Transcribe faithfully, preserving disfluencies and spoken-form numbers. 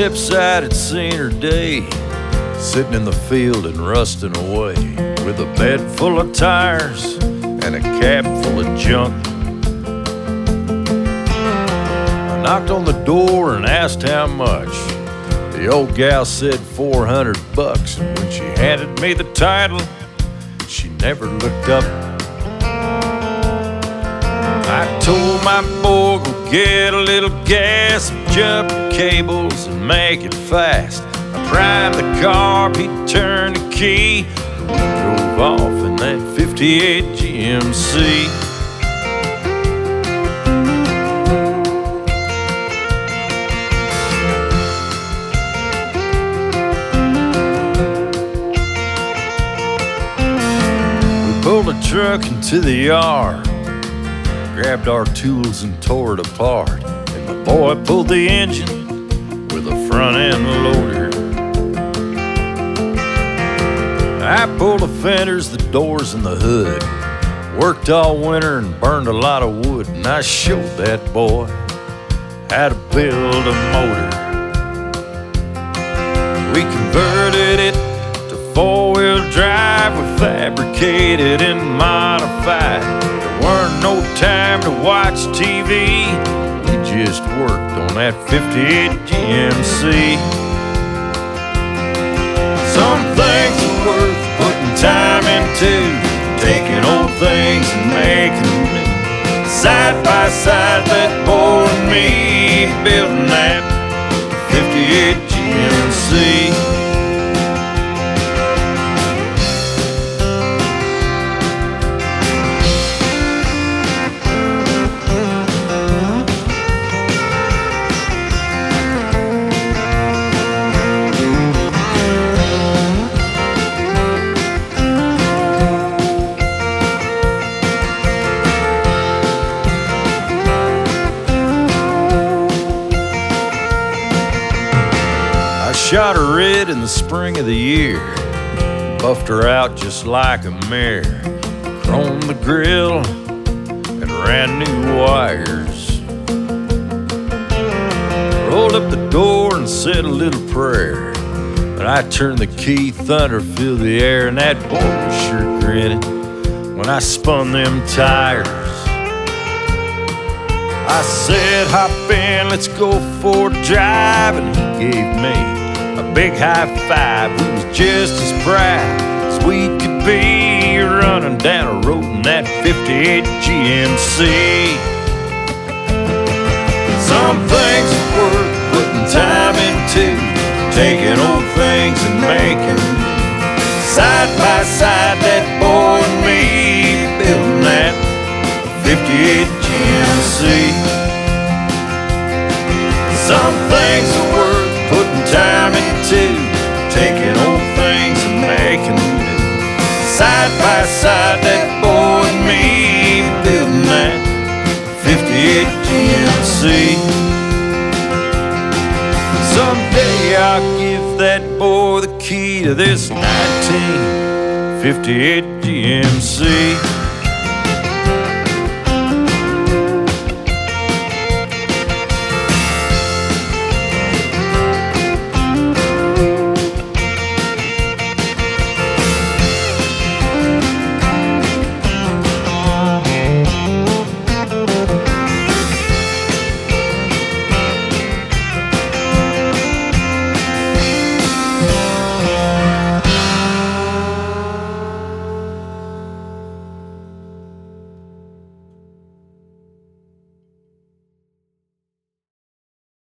Steps out, had seen her day, sitting in the field and rusting away, with a bed full of tires and a cab full of junk. I knocked on the door and asked how much. The old gal said four hundred bucks, and when she handed me the title, she never looked up. I told my boy, go get a little gas, jump the cables and make it fast. I primed the car, he turned the key, and we drove off in that fifty-eight G M C. Pulled the truck into the yard, grabbed our tools and tore it apart, and my boy pulled the engine with a front end loader. I pulled the fenders, the doors, and the hood, worked all winter and burned a lot of wood, and I showed that boy how to build a motor. We converted it to four-wheel drive, we fabricated and modified. There weren't no time to watch T V, we just worked on that fifty-eight G M C. Some things are worth putting time into, taking old things and making them new. Side by side, that boy and me, building that fifty-eight G M C. Shot her red in the spring of the year, buffed her out just like a mare, chromed the grill and ran new wires. Rolled up the door and said a little prayer, but I turned the key, thunder filled the air, and that boy was sure grinning when I spun them tires. I said, hop in, let's go for a drive, and he gave me a big high five. We was just as proud as we could be, running down a road in that fifty-eight G M C. Some things are worth putting time into, taking old things and making them new. Side by side, that boy and me, building that fifty-eight G M C. Some things are worth putting time into, taking old things and making them new. Side by side, that boy and me, building that fifty-eight G M C. Someday I'll give that boy the key to this nineteen fifty-eight G M C.